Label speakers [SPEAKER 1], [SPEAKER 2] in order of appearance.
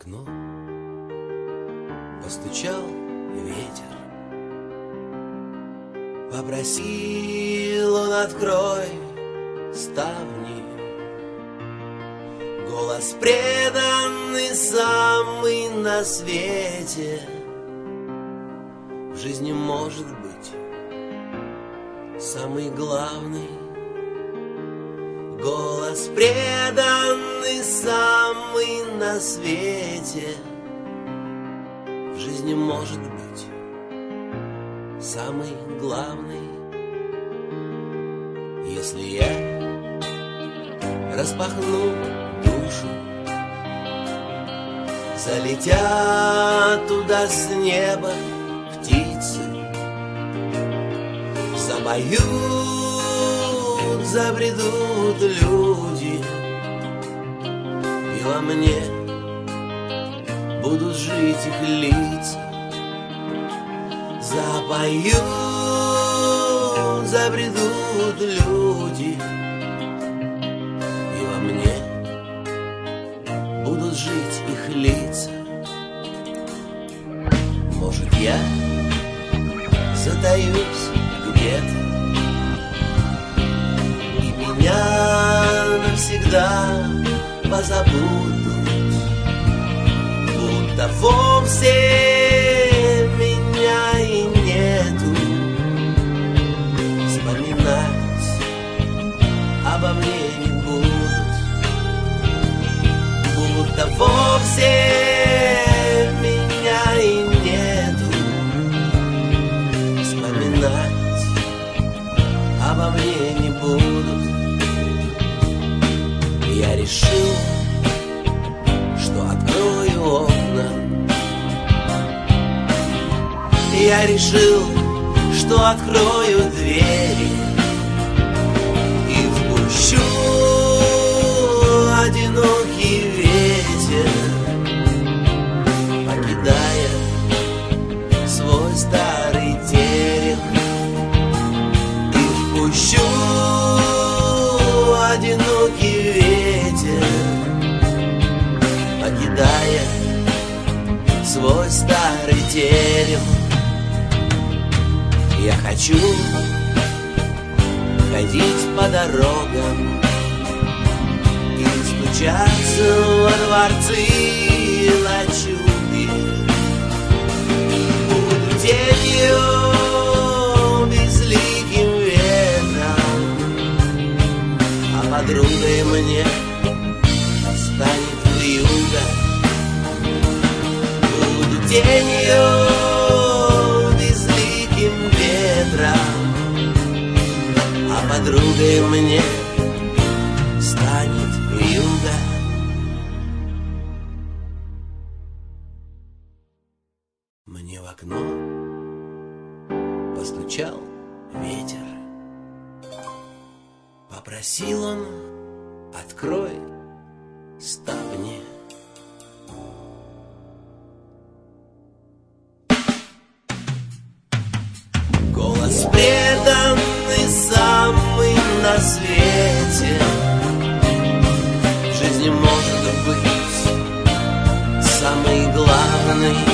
[SPEAKER 1] окно постучал ветер. Попросил он: открой ставни. Голос преданный, самый на свете. В жизни может быть самый главный. Голос преданный, самый на свете. В жизни может быть самый главный. Если я распахну душу, залетят туда с неба птицы, запоют, забредут люди, и во мне будут жить их лица. Запоют, забредут люди, и во мне будут жить их лица. Может, я затаюсь где-то, и меня навсегда позабудут, будто вовсе меня и нету. Вспоминать обо мне не будут, будто вовсе меня и нету. Вспоминать обо мне не будут. Я решил, что открою окна. Я решил, что открою двери и впущу одинокий ветер, покидая свой старый терем. И впущу одинокий ветер, покидая свой старый терем. Я хочу ходить по дорогам и стучаться во дворцы лачуги. Буду тенью, безликим ветром, а подругой мне станет вьюга. Буду тенью, а подругой мне станет вьюга. Мне в окно постучал ветер. Попросил он: открой ставни. Голос преданный, самый на свете. В жизни может быть самый главный.